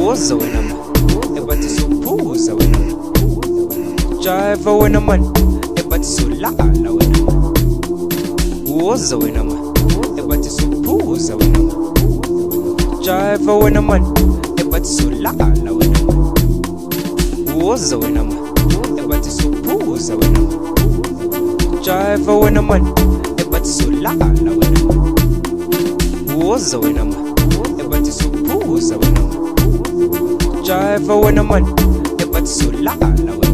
Woza wena man, ebathi suphuza wena man. Jive wena man, ebathi sulala wena man. Woza wena man, ebathi suphuza wena man. Jive wena man, ebathi sulala wena man. Woza wena man, ebathi suphuza wena man. Jive wena man, ebathi sulala wena man. Woza wena man, ebathi suphuza wena man. Jive wena man, ebathi sulala wena man.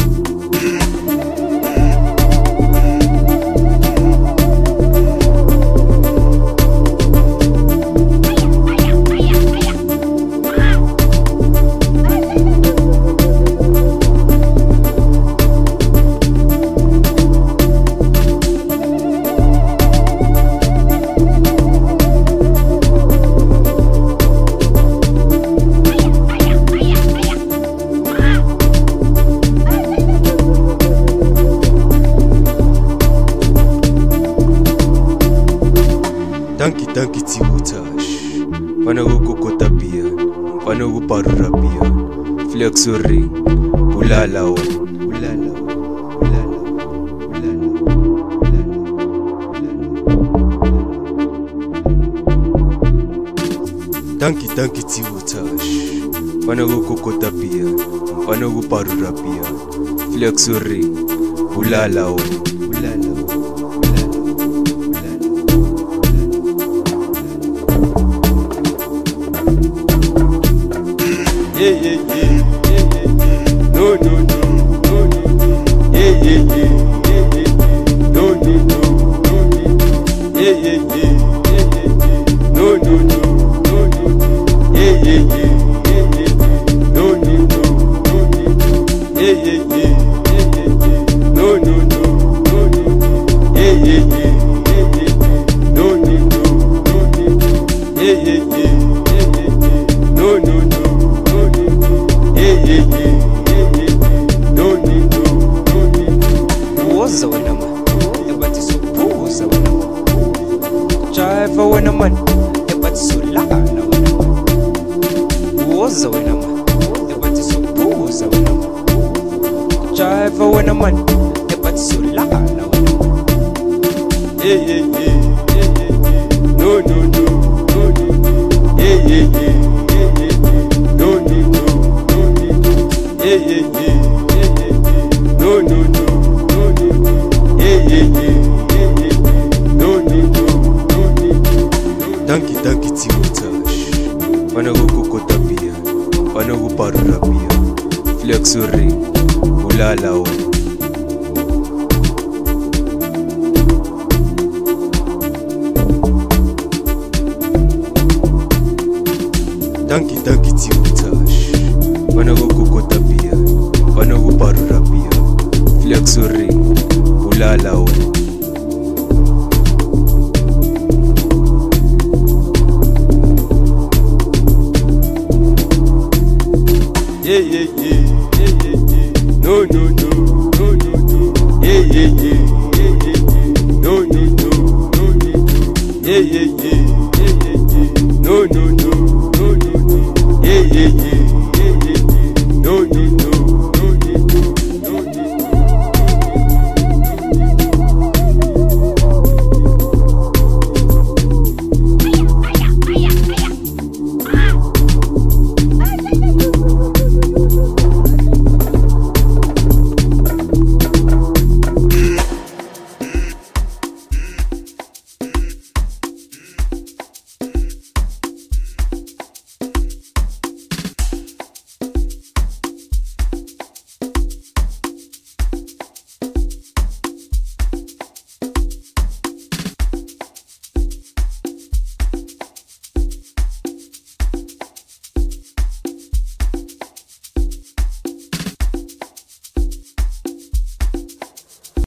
Tanki tiwutash, pana kukokota pia, pana kuparura pia, flexo ring, ulala o, ulala o, ulala o, ulala o. Tanki tiwutash, pana kukokota pia, pana kuparura pia, flexo ring, ulala o, ulala o. Yeah, yeah, yeah, yeah, yeah. No, no, no, no, no. Yeah, yeah, yeah, yeah, yeah. No, no, no, no, no. Yeah, yeah, yeah, yeah, yeah. No, no, no, no, no. Yeah, yeah, yeah, yeah, yeah. No, no, no, no, no. Yeah, yeah, yeah, yeah, yeah. No, no, no, no, no. Yeah, yeah, yeah, yeah, yeah. No, no, no, no, no. Yeah, yeah, yeah, yeah, yeah. No, no, no. Woza wena man, ebathi suphuza wena man. Jive wena man, ebathi sulala wena man. Woza wena man, ebathi suphuza wena man. Jive wena man, ebathi sulala wena man. Yeah, yeah, yeah, yeah, yeah. No, no, no, no, no. Yeah, yeah, yeah, yeah, yeah. No, no, no, no, no. Yeah, yeah, yeah, yeah, yeah. No, no, no, no, no. Yeah, yeah, yeah, yeah, yeah. No, no, no, no, no. Tanki tiwutash, pana kukokota pia, pana kuparura pia, flexo ring, ulala o. Tanki tiwutash, pana kukokota pia, pana kuparura pia, flexo ring, ulala o.